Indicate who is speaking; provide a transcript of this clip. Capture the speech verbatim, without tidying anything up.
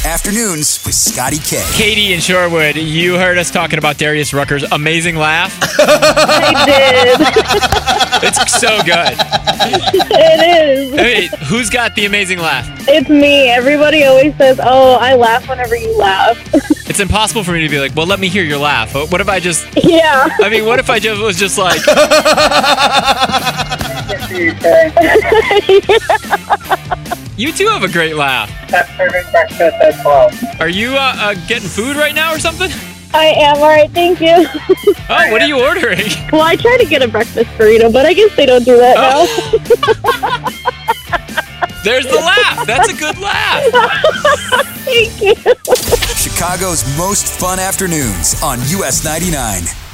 Speaker 1: Afternoons with Scotty K.
Speaker 2: Katie in Shorewood, you heard us talking about Darius Rucker's amazing laugh.
Speaker 3: I did.
Speaker 2: It's so good.
Speaker 3: It is.
Speaker 2: Hey, who's got the amazing laugh?
Speaker 3: It's me. Everybody always says, oh, I laugh whenever you laugh.
Speaker 2: It's impossible for me to be like, well, let me hear your laugh. What if I just...
Speaker 3: Yeah.
Speaker 2: I mean, what if I just was just like... You too have a great laugh.
Speaker 4: Serving breakfast at twelve.
Speaker 2: Are you uh, uh, getting food right now or something?
Speaker 3: I am. All right. Thank you.
Speaker 2: Oh, what are you ordering?
Speaker 3: Well, I try to get a breakfast burrito, but I guess they don't do that
Speaker 2: Oh.
Speaker 3: now.
Speaker 2: There's the laugh. That's a good laugh.
Speaker 3: Thank you.
Speaker 1: Chicago's most fun afternoons on U S ninety-nine.